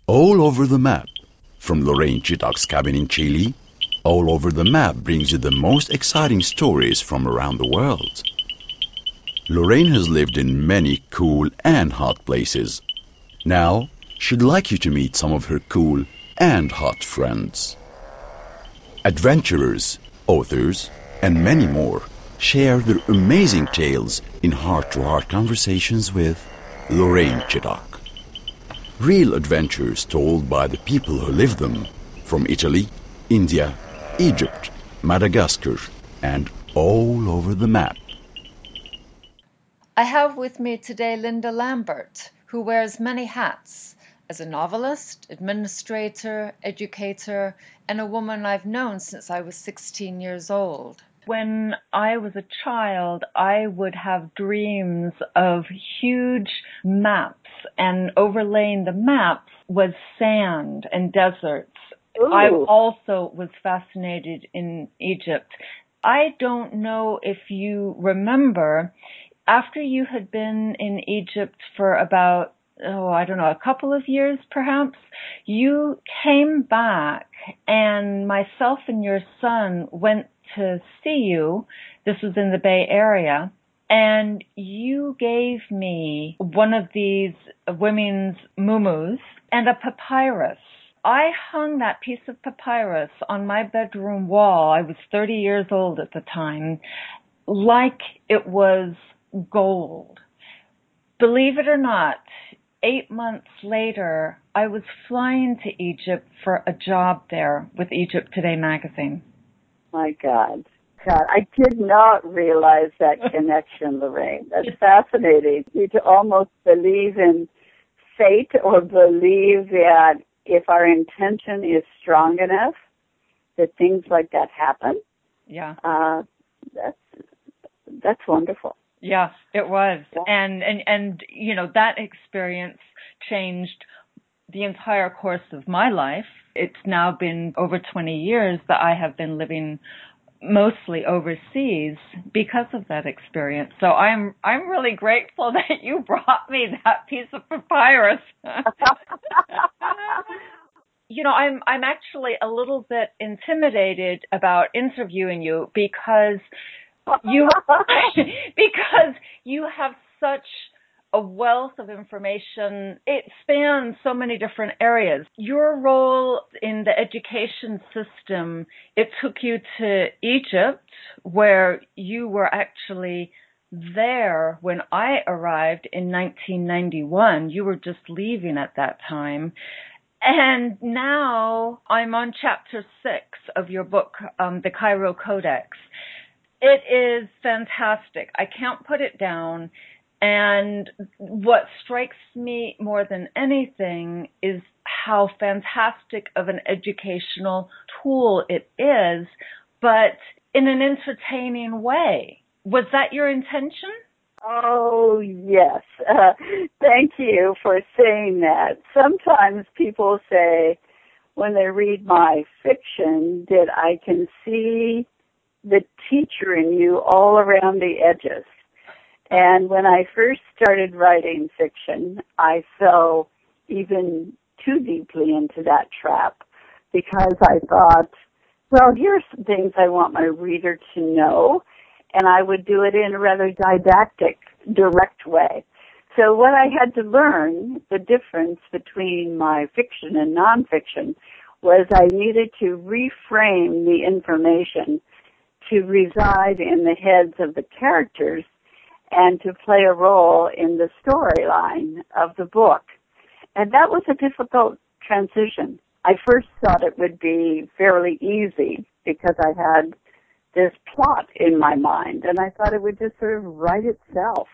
All Over the Map. From Lorraine Chittock's cabin in Chile, All Over the Map brings you the most exciting stories from around the world. Lorraine has lived in many cool and hot places. Now, she'd like you to meet some of her cool and hot friends. Adventurers, authors, and many more share their amazing tales in heart-to-heart conversations with Lorraine Chittock. Real adventures told by the people who live them, from Italy, India, Egypt, Madagascar, and all over the map. I have with me today Linda Lambert, who wears many hats as a novelist, administrator, educator, and a woman I've known since I was 16 years old. When I was a child, I would have dreams of huge maps, and overlaying the maps was sand and deserts. Ooh. I also was fascinated in Egypt. I don't know if you remember, after you had been in Egypt for about, a couple of years perhaps, you came back and myself and your son went to see you. This was in the Bay Area. And you gave me one of these women's muumuus and a papyrus. I hung that piece of papyrus on my bedroom wall. I was 30 years old at the time, like it was gold. Believe it or not, 8 months later, I was flying to Egypt for a job there with Egypt Today magazine. My God. I did not realize that connection, Lorraine. That's fascinating. You to almost believe in fate or believe that if our intention is strong enough, that things like that happen. Yeah. That's wonderful. Yeah, it was. Yeah. And that experience changed the entire course of my life. It's now been over 20 years that I have been living mostly overseas because of that experience. So I'm really grateful that you brought me that piece of papyrus. I'm actually a little bit intimidated about interviewing you because you have such a wealth of information. It spans so many different areas. Your role in the education system, it took you to Egypt, where you were actually there when I arrived in 1991. You were just leaving at that time. And now I'm on chapter 6 of your book, The Cairo Codex. It is fantastic. I can't put it down. And what strikes me more than anything is how fantastic of an educational tool it is, but in an entertaining way. Was that your intention? Oh, yes. Thank you for saying that. Sometimes people say when they read my fiction that I can see the teacher in you all around the edges. And when I first started writing fiction, I fell even too deeply into that trap because I thought, well, here's some things I want my reader to know, and I would do it in a rather didactic, direct way. So what I had to learn, the difference between my fiction and nonfiction, was I needed to reframe the information to reside in the heads of the characters and to play a role in the storyline of the book. And that was a difficult transition. I first thought it would be fairly easy because I had this plot in my mind, and I thought it would just sort of write itself.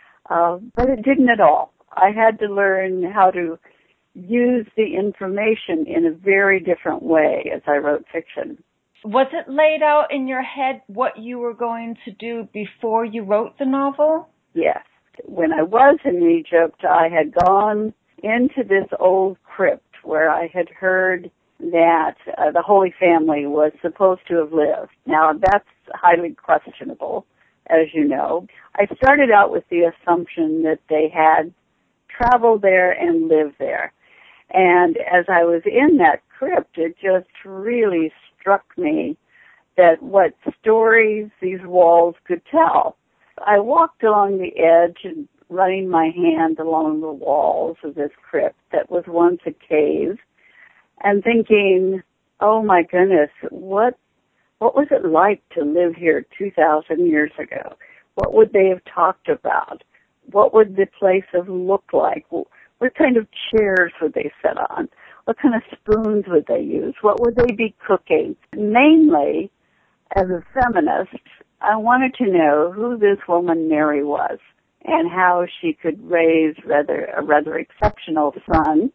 But it didn't at all. I had to learn how to use the information in a very different way as I wrote fiction. Was it laid out in your head what you were going to do before you wrote the novel? Yes. When I was in Egypt, I had gone into this old crypt where I had heard that the Holy Family was supposed to have lived. Now, that's highly questionable, as you know. I started out with the assumption that they had traveled there and lived there. And as I was in that crypt, it just really struck me that what stories these walls could tell. I walked along the edge and running my hand along the walls of this crypt that was once a cave and thinking, oh my goodness, what was it like to live here 2,000 years ago? What would they have talked about? What would the place have looked like? What kind of chairs would they sit on? What kind of spoons would they use? What would they be cooking? Mainly, as a feminist, I wanted to know who this woman Mary was and how she could raise a rather exceptional son,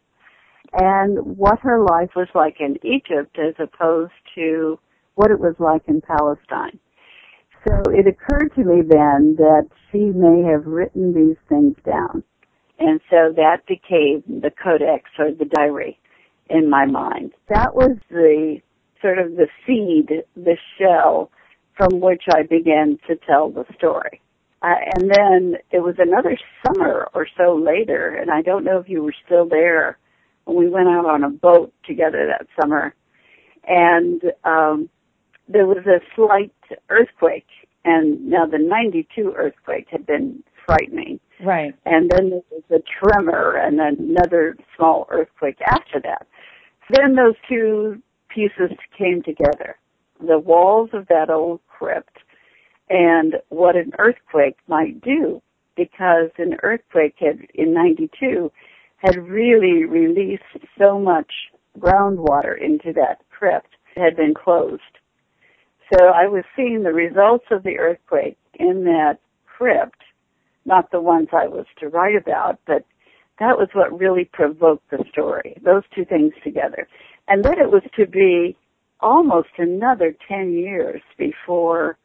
and what her life was like in Egypt as opposed to what it was like in Palestine. So it occurred to me then that she may have written these things down. And so that became the codex or the diary in my mind. That was the sort of the seed, the shell from which I began to tell the story. And then it was another summer or so later, and I don't know if you were still there when we went out on a boat together that summer. And there was a slight earthquake, and now the 92 earthquake had been frightening. Right. And then there was a tremor and another small earthquake after that. Then those two pieces came together, the walls of that old crypt and what an earthquake might do, because an earthquake in 92 had really released so much groundwater into that crypt. It had been closed. So I was seeing the results of the earthquake in that crypt, not the ones I was to write about, but that was what really provoked the story, those two things together. And then it was to be almost another 10 years before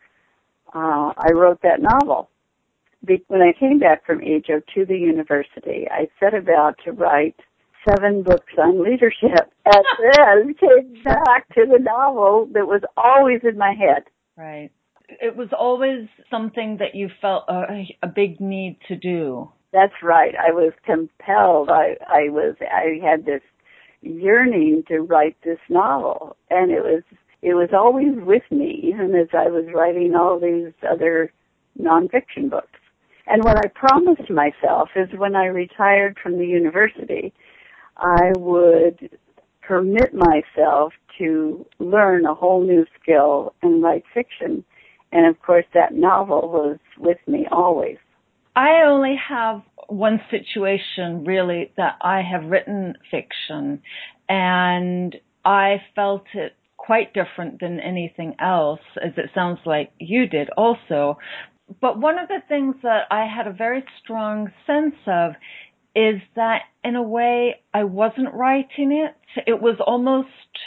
I wrote that novel. When I came back from Egypt to the university, I set about to write 7 books on leadership, and then came back to the novel that was always in my head. Right. It was always something that you felt a big need to do. That's right. I was compelled. I had this yearning to write this novel, and it was always with me, even as I was writing all these other nonfiction books. And what I promised myself is when I retired from the university, I would permit myself to learn a whole new skill and write fiction. And of course, that novel was with me always. I only have one situation, really, that I have written fiction, and I felt it quite different than anything else, as it sounds like you did also. But one of the things that I had a very strong sense of is that, in a way, I wasn't writing it. It was almost,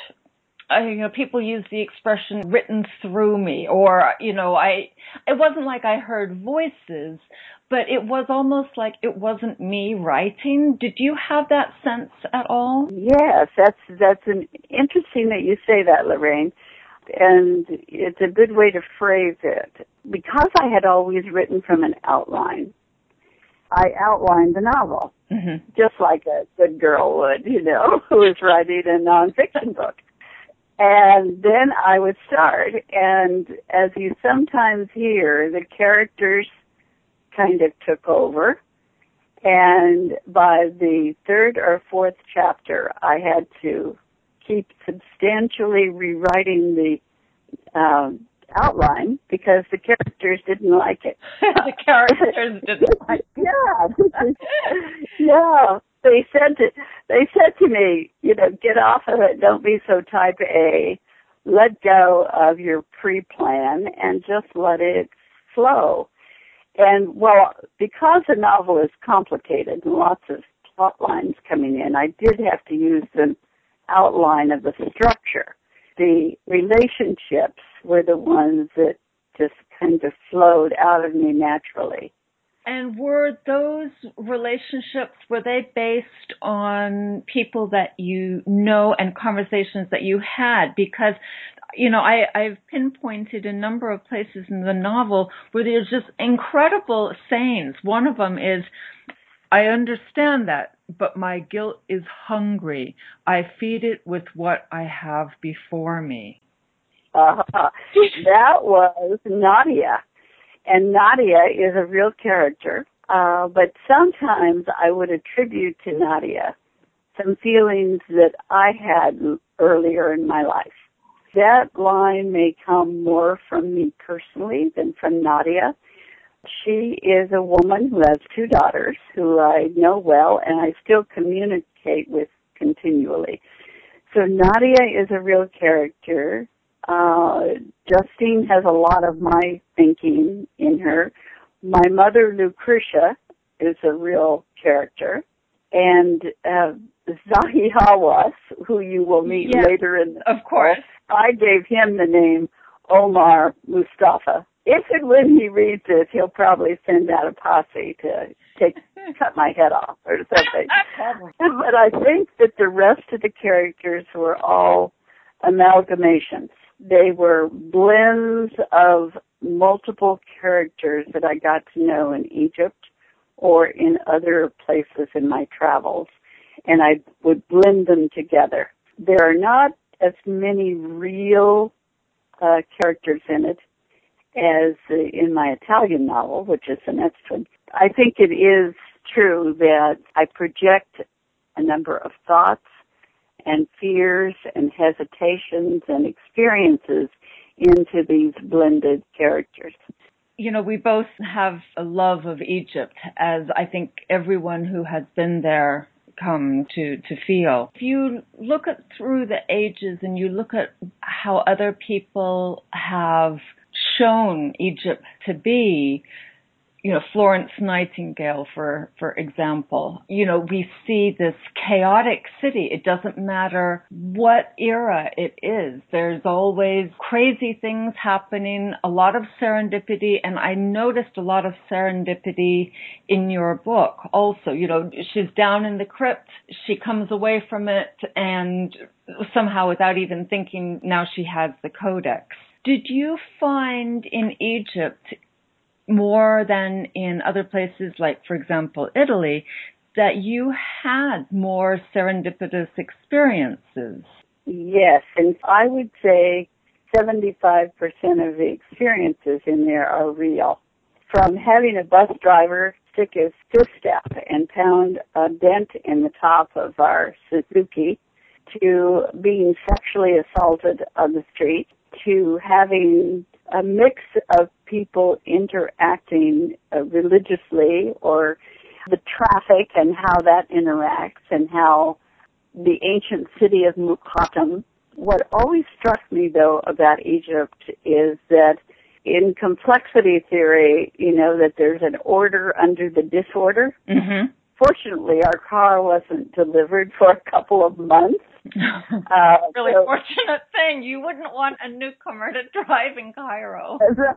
people use the expression written through me, or, it wasn't like I heard voices, but it was almost like it wasn't me writing. Did you have that sense at all? Yes, that's an interesting that you say that, Lorraine, and it's a good way to phrase it. Because I had always written from an outline, I outlined the novel, just like a good girl would, who is writing a nonfiction book. And then I would start, and as you sometimes hear, the characters kind of took over, and by the 3rd or 4th chapter, I had to keep substantially rewriting the outline because the characters didn't like it. The characters didn't like it. Yeah. They said to me, get off of it. Don't be so type A. Let go of your pre-plan and just let it flow. And, well, because the novel is complicated and lots of plot lines coming in, I did have to use the outline of the structure. The relationships were the ones that just kind of flowed out of me naturally. And were those relationships, were they based on people that you know and conversations that you had? Because, I've pinpointed a number of places in the novel where there's just incredible sayings. One of them is, I understand that, but my guilt is hungry. I feed it with what I have before me. That was Nadia. And Nadia is a real character, but sometimes I would attribute to Nadia some feelings that I had earlier in my life. That line may come more from me personally than from Nadia. She is a woman who has 2 daughters who I know well and I still communicate with continually. So Nadia is a real character. Justine has a lot of my thinking in her. My mother, Lucretia, is a real character. And Zahi Hawass, who you will meet later in the of course. I gave him the name Omar Mustafa. If and when he reads this, he'll probably send out a posse to cut my head off or something. But I think that the rest of the characters were all amalgamations. They were blends of multiple characters that I got to know in Egypt or in other places in my travels, and I would blend them together. There are not as many real characters in it as in my Italian novel, which is the next one. I think it is true that I project a number of thoughts and fears and hesitations and experiences into these blended characters. You know, we both have a love of Egypt, as I think everyone who has been there come to feel. If you look at through the ages and you look at how other people have shown Egypt to be, you know, Florence Nightingale, for example, you know, we see this chaotic city. It doesn't matter what era it is. There's always crazy things happening, a lot of serendipity, and I noticed a lot of serendipity in your book also. You know, she's down in the crypt, she comes away from it, and somehow without even thinking, now she has the codex. Did you find in Egypt, more than in other places like, for example, Italy, that you had more serendipitous experiences? Yes, and I would say 75% of the experiences in there are real. From having a bus driver stick his footstep and pound a dent in the top of our Suzuki, to being sexually assaulted on the street, to having a mix of people interacting religiously, or the traffic and how that interacts, and how the ancient city of Mukattam. What always struck me, though, about Egypt is that in complexity theory, you know, that there's an order under the disorder. Mm-hmm. Fortunately, our car wasn't delivered for a couple of months. Really fortunate thing. You wouldn't want a newcomer to drive in Cairo.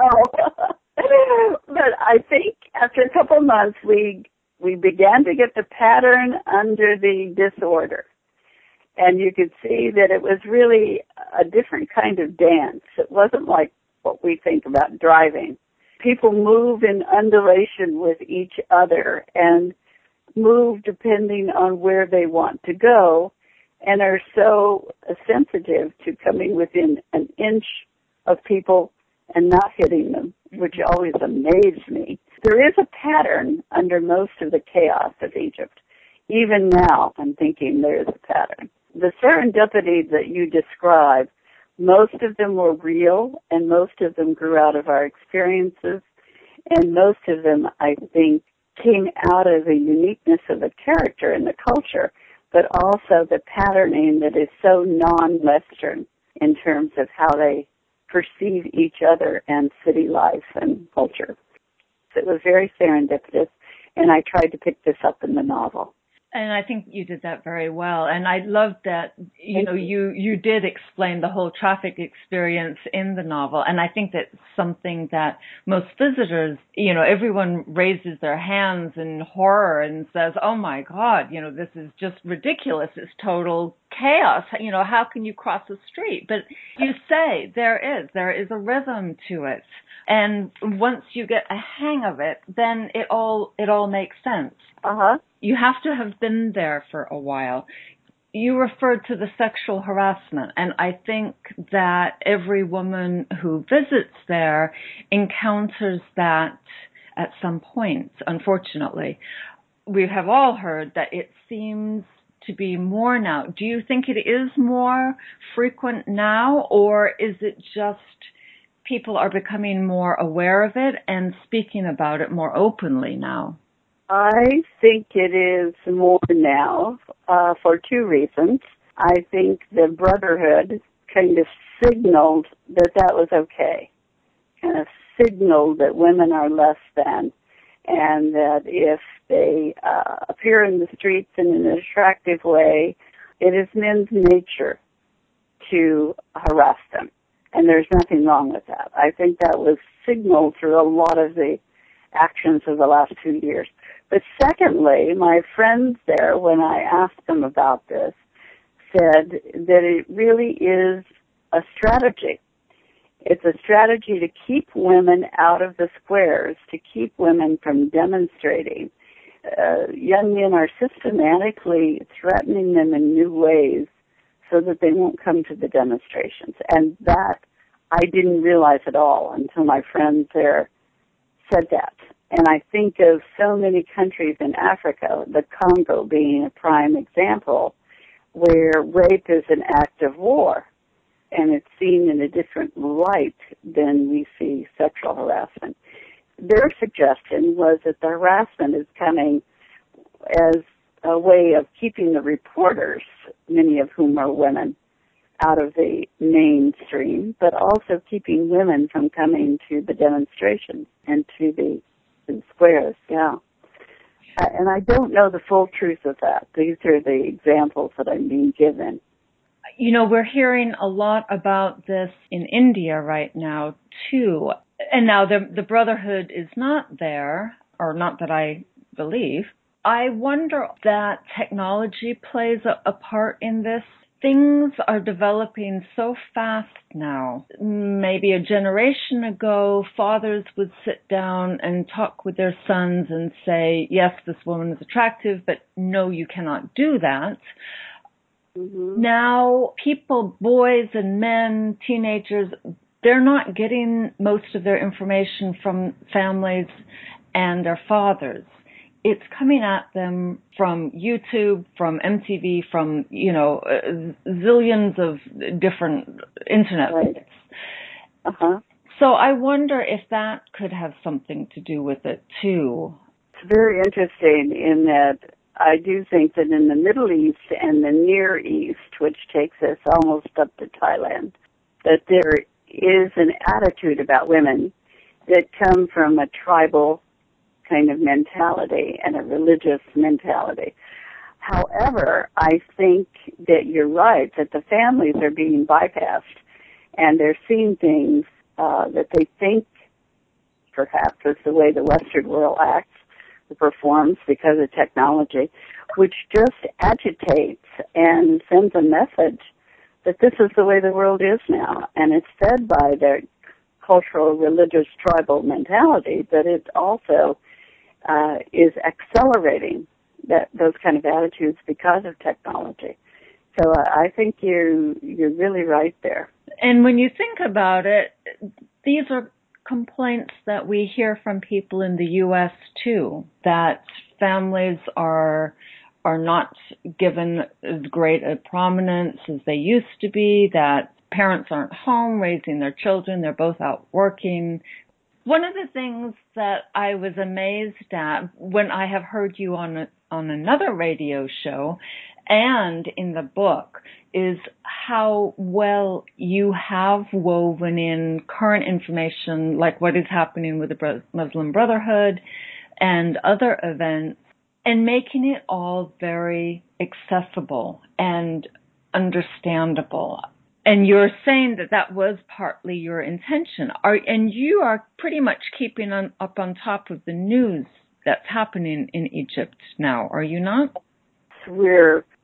But I think after a couple of months, we began to get the pattern under the disorder. And you could see that it was really a different kind of dance. It wasn't like what we think about driving. People move in undulation with each other and move depending on where they want to go, and are so sensitive to coming within an inch of people and not hitting them, which always amazed me. There is a pattern under most of the chaos of Egypt. Even now, I'm thinking there is a pattern. The serendipity that you describe, most of them were real, and most of them grew out of our experiences, and most of them, I think, came out of the uniqueness of the character and the culture, but also the patterning that is so non-Western in terms of how they perceive each other and city life and culture. So it was very serendipitous, and I tried to pick this up in the novel. And I think you did that very well. And I loved that, you did explain the whole traffic experience in the novel. And I think that's something that most visitors, everyone raises their hands in horror and says, oh my God, this is just ridiculous. It's total chaos. You know, how can you cross the street? But you say there is a rhythm to it. And once you get a hang of it, then it all makes sense. Uh-huh. You have to have been there for a while. You referred to the sexual harassment, and I think that every woman who visits there encounters that at some point, unfortunately. We have all heard that it seems to be more now. Do you think it is more frequent now, or is it just people are becoming more aware of it and speaking about it more openly now? I think it is more now for two reasons. I think the Brotherhood kind of signaled that was okay, kind of signaled that women are less than, and that if they appear in the streets in an attractive way, it is men's nature to harass them. And there's nothing wrong with that. I think that was signaled through a lot of the actions of the last 2 years. But secondly, my friends there, when I asked them about this, said that it really is a strategy. It's a strategy to keep women out of the squares, to keep women from demonstrating. Young men are systematically threatening them in new ways so that they won't come to the demonstrations. And that I didn't realize at all until my friends there said that. And I think of so many countries in Africa, the Congo being a prime example, where rape is an act of war, and it's seen in a different light than we see sexual harassment. Their suggestion was that the harassment is coming as a way of keeping the reporters, many of whom are women, out of the mainstream, but also keeping women from coming to the demonstrations and to the squares, yeah. And I don't know the full truth of that. These are the examples that I'm being given. You know, we're hearing a lot about this in India right now, too. And now the Brotherhood is not there, or not that I believe. I wonder if that technology plays a part in this. Things are developing so fast now. Maybe a generation ago, fathers would sit down and talk with their sons and say, yes, this woman is attractive, but no, you cannot do that. Mm-hmm. Now, people, boys and men, teenagers, they're not getting most of their information from families and their fathers. It's coming at them from YouTube, from MTV, from, zillions of different internet sites. Uh-huh. So I wonder if that could have something to do with it, too. It's very interesting in that I do think that in the Middle East and the Near East, which takes us almost up to Thailand, that there is an attitude about women that come from a tribal kind of mentality and a religious mentality. However, I think that you're right, that the families are being bypassed and they're seeing things that they think perhaps is the way the Western world acts, performs because of technology, which just agitates and sends a message that this is the way the world is now. And it's fed by their cultural, religious, tribal mentality, but it also is accelerating those kind of attitudes because of technology. So I think you're really right there. And when you think about it, these are complaints that we hear from people in the U.S. too, that families are not given as great a prominence as they used to be, that parents aren't home raising their children, they're both out working. One of the things that I was amazed at when I have heard you on another radio show and in the book is how well you have woven in current information like what is happening with the Muslim Brotherhood and other events and making it all very accessible and understandable. And you're saying that was partly your intention. And you are pretty much keeping up on top of the news that's happening in Egypt now, are you not? We're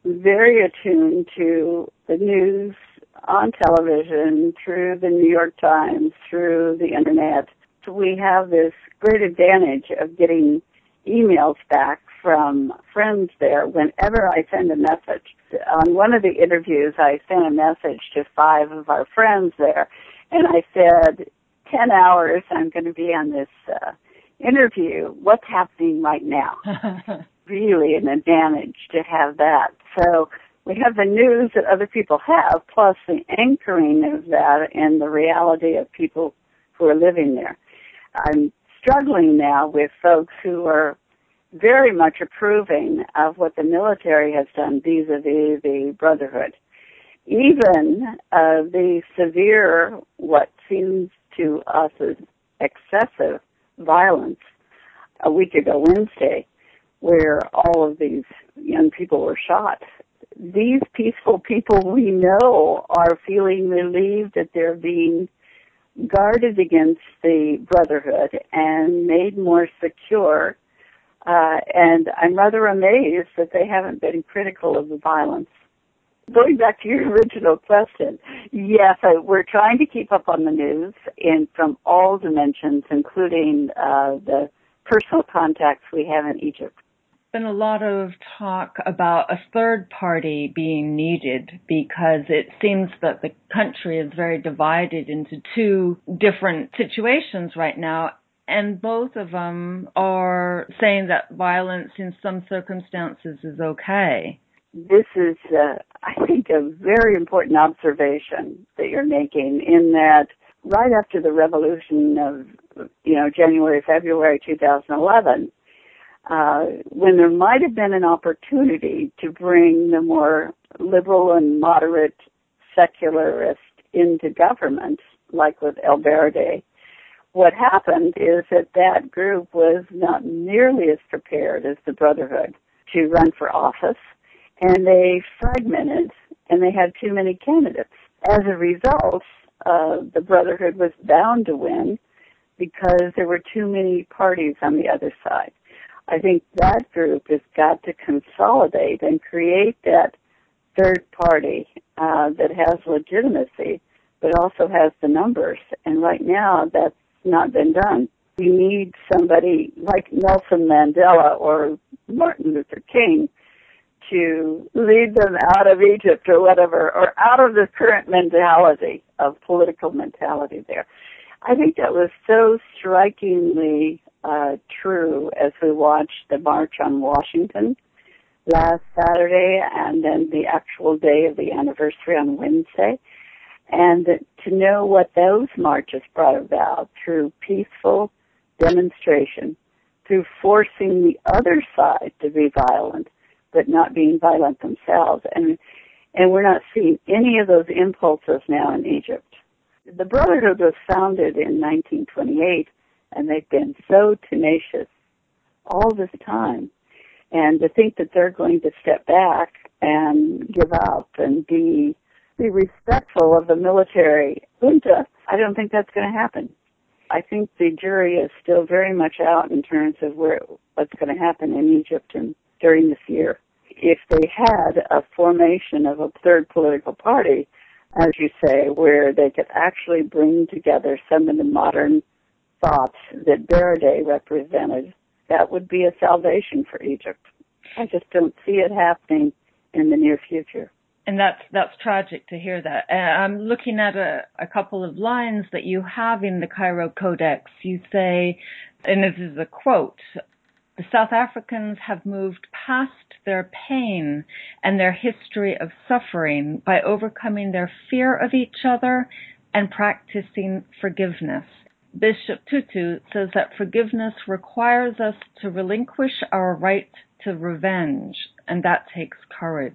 very attuned to the news on television, through the New York Times, through the internet. So we have this great advantage of getting emails back from friends there whenever I send a message. On one of the interviews, I sent a message to 5 of our friends there, and I said, 10 hours, I'm going to be on this interview. What's happening right now? Really an advantage to have that. So we have the news that other people have, plus the anchoring of that and the reality of people who are living there. I'm struggling now with folks who are very much approving of what the military has done vis-a-vis the Brotherhood. Even the severe, what seems to us as excessive violence a week ago Wednesday, where all of these young people were shot. These peaceful people we know are feeling relieved that they're being guarded against the Brotherhood and made more secure. And I'm rather amazed that they haven't been critical of the violence. Going back to your original question, yes, we're trying to keep up on the news from all dimensions, including the personal contacts we have in Egypt. Been a lot of talk about a third party being needed because it seems that the country is very divided into 2 different situations right now, and both of them are saying that violence in some circumstances is okay. This is, I think, a very important observation that you're making, in that right after the revolution of, January, February 2011, when there might have been an opportunity to bring the more liberal and moderate secularist into government, like with El Baradei, what happened is that group was not nearly as prepared as the Brotherhood to run for office, and they fragmented, and they had too many candidates. As a result, the Brotherhood was bound to win because there were too many parties on the other side. I think that group has got to consolidate and create that third party that has legitimacy, but also has the numbers. And right now, that's not been done. We need somebody like Nelson Mandela or Martin Luther King to lead them out of Egypt or whatever, or out of the current mentality of political mentality there. I think that was so strikingly true as we watched the March on Washington last Saturday, and then the actual day of the anniversary on Wednesday. And to know what those marches brought about through peaceful demonstration, through forcing the other side to be violent, but not being violent themselves. And we're not seeing any of those impulses now in Egypt. The Brotherhood was founded in 1928, and they've been so tenacious all this time. And to think that they're going to step back and give up and be respectful of the military junta, I don't think that's going to happen. I think the jury is still very much out in terms of what's going to happen in Egypt and during this year. If they had a formation of a third political party, as you say, where they could actually bring together some of the modern thoughts that Baradei represented, that would be a salvation for Egypt. I just don't see it happening in the near future. And that's tragic to hear that. I'm looking at a couple of lines that you have in the Cairo Codex. You say, and this is a quote, "The South Africans have moved past their pain and their history of suffering by overcoming their fear of each other and practicing forgiveness. Bishop Tutu says that forgiveness requires us to relinquish our right to revenge, and that takes courage."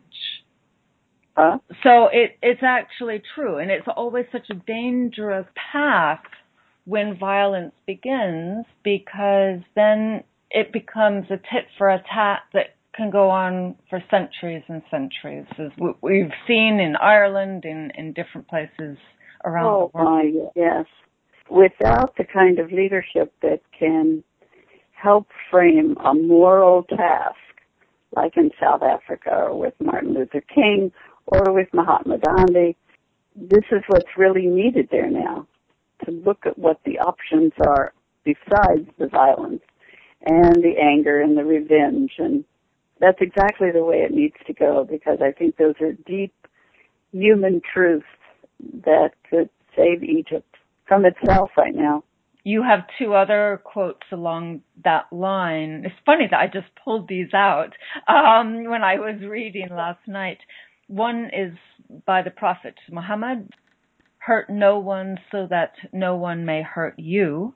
So it's actually true, and it's always such a dangerous path when violence begins, because then it becomes a tit for a tat that can go on for centuries and centuries, as we've seen in Ireland, in different places around the world. Oh, yes. Without the kind of leadership that can help frame a moral task like in South Africa or with Martin Luther King or with Mahatma Gandhi. This is what's really needed there now, to look at what the options are besides the violence and the anger and the revenge. And that's exactly the way it needs to go, because I think those are deep human truths that could save Egypt from itself right now. You have two other quotes along that line. It's funny that I just pulled these out when I was reading last night. One is by the Prophet Muhammad, hurt no one so that no one may hurt you.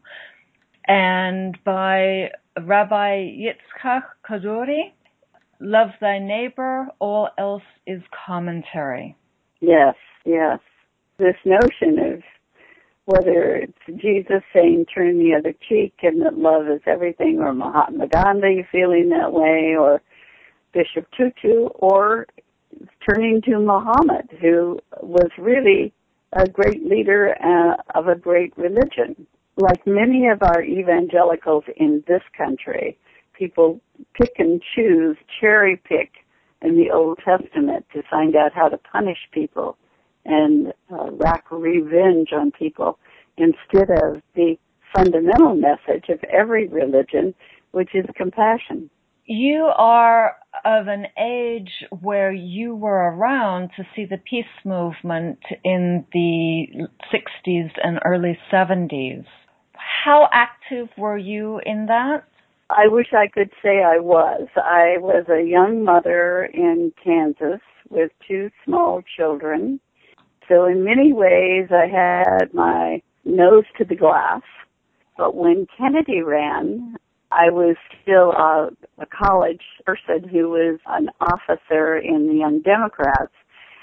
And by Rabbi Yitzchak Kaduri, love thy neighbor, all else is commentary. Yes, yes. This notion of whether it's Jesus saying turn the other cheek and that love is everything, or Mahatma Gandhi feeling that way, or Bishop Tutu, or turning to Muhammad, who was really a great leader of a great religion. Like many of our evangelicals in this country, people pick and choose, cherry pick in the Old Testament to find out how to punish people and wreak revenge on people, instead of the fundamental message of every religion, which is compassion. You are of an age where you were around to see the peace movement in the 60s and early 70s. How active were you in that? I wish I could say I was. I was a young mother in Kansas with two small children. So in many ways, I had my nose to the glass. But when Kennedy ran, I was still a college person who was an officer in the Young Democrats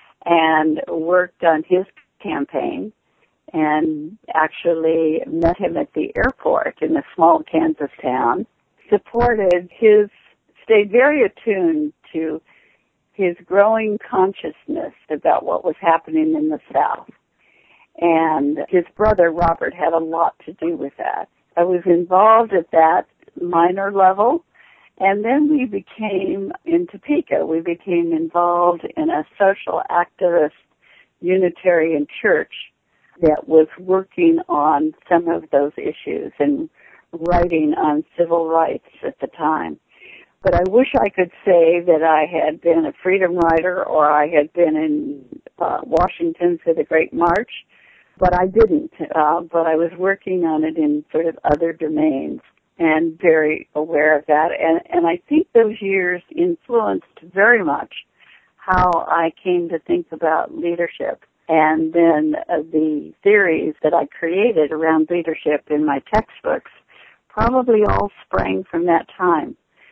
and worked on his campaign, and actually met him at the airport in a small Kansas town, supported his, stayed very attuned to his growing consciousness about what was happening in the South. And his brother, Robert, had a lot to do with that. I was involved at that minor level, and then we became, in Topeka, we became involved in a social activist Unitarian church that was working on some of those issues and writing on civil rights at the time. But I wish I could say that I had been a freedom rider or I had been in Washington for the Great March, but I didn't. But I was working on it in sort of other domains and very aware of that. And I think those years influenced very much how I came to think about leadership. And then the theories that I created around leadership in my textbooks probably all sprang from that time.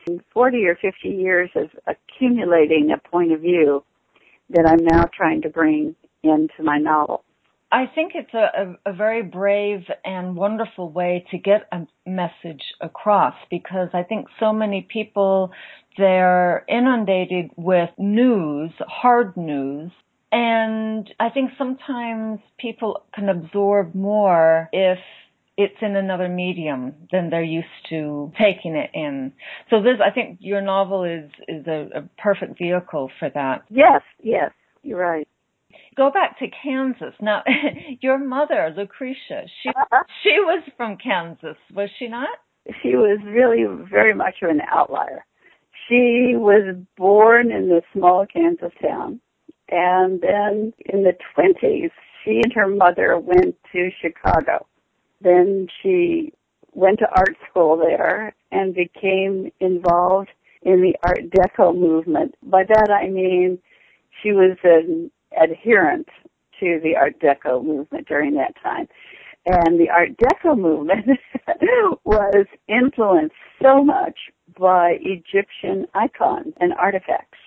40 or 50 years of accumulating a point of view that I'm now trying to bring into my novel. I think it's a very brave and wonderful way to get a message across, because I think so many people, they're inundated with news, hard news, and I think sometimes people can absorb more if it's in another medium than they're used to taking it in. So this, I think your novel is a perfect vehicle for that. Yes, you're right. Go back to Kansas. Now, your mother, Lucretia, she was from Kansas, was she not? She was really very much of an outlier. She was born in this small Kansas town, and then in the 20s, she and her mother went to Chicago. Then she went to art school there and became involved in the Art Deco movement. By that I mean she was an adherent to the Art Deco movement during that time. And the Art Deco movement was influenced so much by Egyptian icons and artifacts.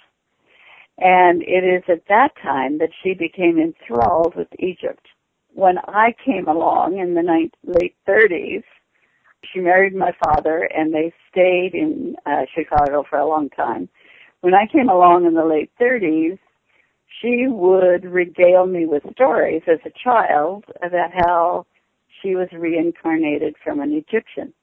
And it is at that time that she became enthralled with Egypt. When I came along in the late 30s, she married my father, and they stayed in Chicago for a long time. When I came along in the late 30s, she would regale me with stories as a child about how she was reincarnated from an Egyptian.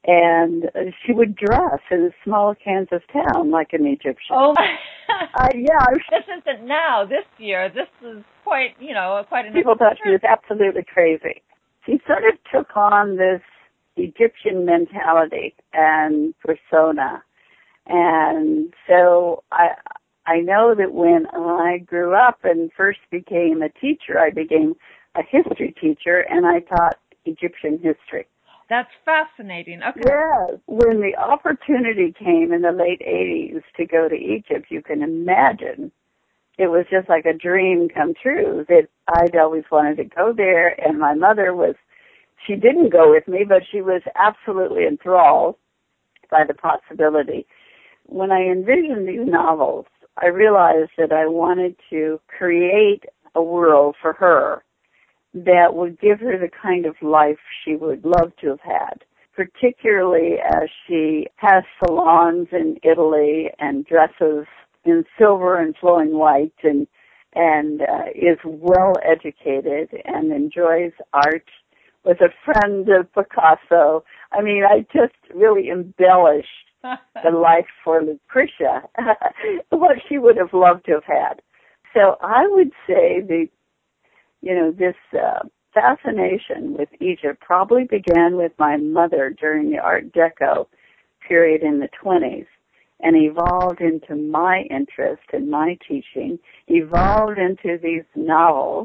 And she would dress in a small Kansas town like an Egyptian. Oh, yeah. This isn't now, this year. This is quite an... People thought she was absolutely crazy. She sort of took on this Egyptian mentality and persona. And so I know that when I grew up and first became a teacher, I became a history teacher, and I taught Egyptian history. That's fascinating. Okay. Yes. When the opportunity came in the late 80s to go to Egypt, you can imagine it was just like a dream come true that I'd always wanted to go there. And my mother she didn't go with me, but she was absolutely enthralled by the possibility. When I envisioned these novels, I realized that I wanted to create a world for her that would give her the kind of life she would love to have had, particularly as she has salons in Italy and dresses in silver and flowing white and is well educated and enjoys art, was a friend of Picasso. I mean, I just really embellished the life for Lucretia, what she would have loved to have had. So I would say this fascination with Egypt probably began with my mother during the Art Deco period in the 20s and evolved into my interest and my teaching, evolved into these novels,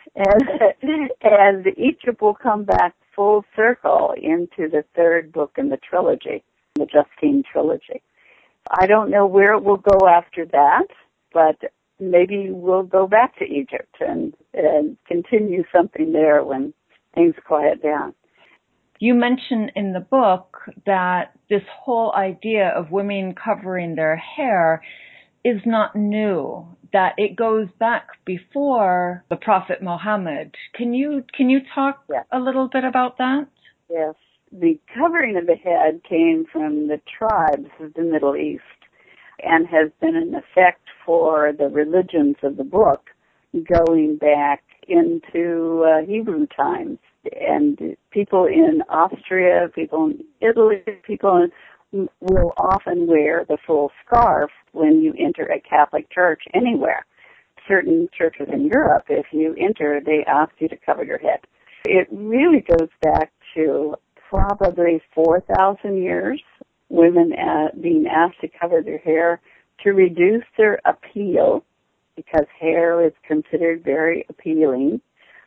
and Egypt will come back full circle into the third book in the trilogy, the Justine trilogy. I don't know where it will go after that, but maybe we'll go back to Egypt and continue something there when things quiet down. You mention in the book that this whole idea of women covering their hair is not new, that it goes back before the Prophet Muhammad. Can you talk a little bit about that? Yes. The covering of the head came from the tribes of the Middle East and has been in effect for the religions of the book going back into Hebrew times. And people in Austria, people in Italy, people will often wear the full scarf when you enter a Catholic church anywhere. Certain churches in Europe, if you enter, they ask you to cover your head. It really goes back to probably 4,000 years, women being asked to cover their hair to reduce their appeal, because hair is considered very appealing,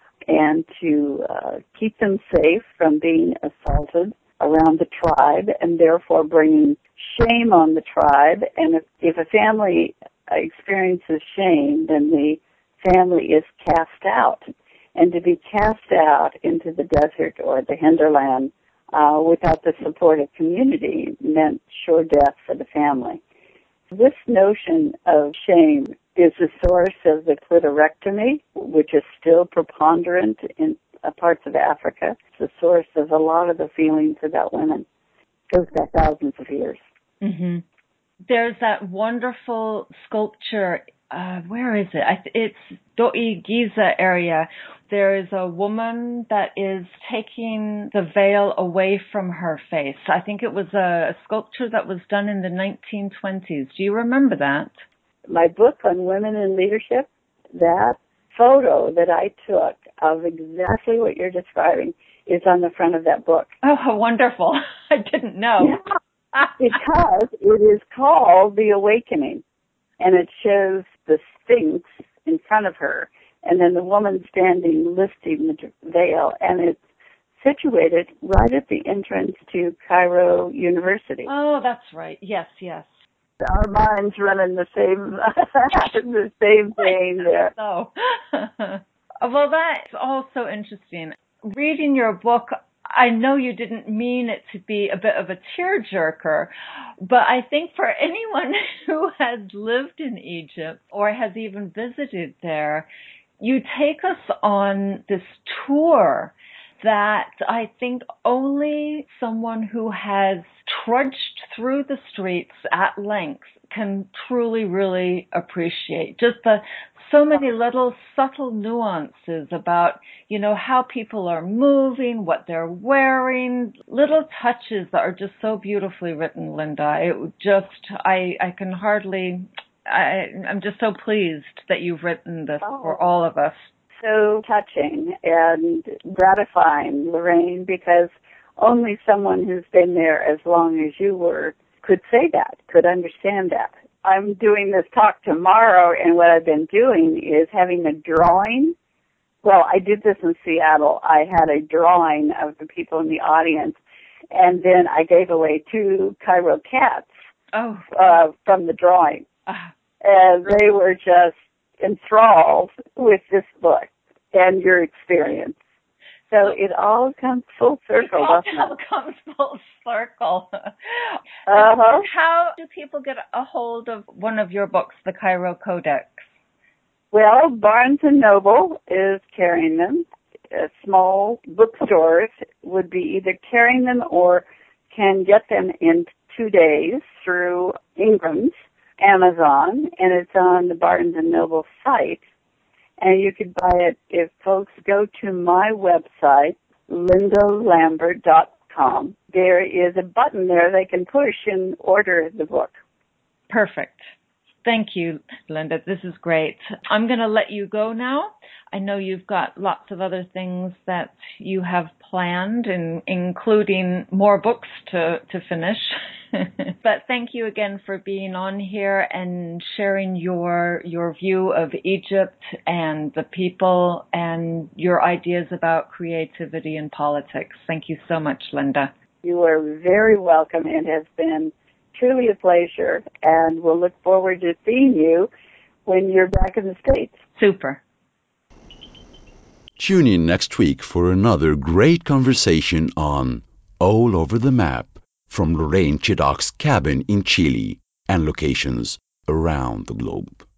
and to keep them safe from being assaulted around the tribe, and therefore bringing shame on the tribe. And if a family experiences shame, then the family is cast out. And to be cast out into the desert or the hinterland without the support of community meant sure death for the family. This notion of shame is the source of the clitorectomy, which is still preponderant in parts of Africa. It's the source of a lot of the feelings about women. It goes back thousands of years. Mm-hmm. There's that wonderful sculpture. Where is it? It's Doi Giza area. There is a woman that is taking the veil away from her face. I think it was a sculpture that was done in the 1920s. Do you remember that? My book on women in leadership, that photo that I took of exactly what you're describing is on the front of that book. Oh, wonderful. I didn't know. Yeah, because it is called The Awakening, and it shows the Sphinx in front of her, and then the woman standing lifting the veil, and it's situated right at the entrance to Cairo University. Oh, that's right. Yes, yes. Our minds run in the same the same vein there. So, well, that's all so interesting. Reading your book, I know you didn't mean it to be a bit of a tearjerker, but I think for anyone who has lived in Egypt or has even visited there, you take us on this tour that I think only someone who has trudged through the streets at length can truly, really appreciate. Just so many little subtle nuances about, how people are moving, what they're wearing, little touches that are just so beautifully written, Linda. I'm just so pleased that you've written this for all of us. So touching and gratifying, Lorraine, because only someone who's been there as long as you were could say that, could understand that. I'm doing this talk tomorrow, and what I've been doing is having a drawing. Well, I did this in Seattle. I had a drawing of the people in the audience, and then I gave away 2 Cairo cats from the drawing. And they were just enthralled with this book and your experience. So it all comes full circle, doesn't it? It all comes full circle. How do people get a hold of one of your books, the Cairo Codex? Well, Barnes & Noble is carrying them. Small bookstores would be either carrying them or can get them in 2 days through Ingram's, Amazon, and it's on the Barnes & Noble site. And you could buy it if folks go to my website, lindalambert.com. There is a button there they can push and order the book. Perfect. Thank you, Linda. This is great. I'm going to let you go now. I know you've got lots of other things that you have planned, including more books to finish. But thank you again for being on here and sharing your view of Egypt and the people and your ideas about creativity and politics. Thank you so much, Linda. You are very welcome. It has been truly a pleasure, and we'll look forward to seeing you when you're back in the States. Super. Tune in next week for another great conversation on All Over the Map from Lorraine Chiddock's cabin in Chile and locations around the globe.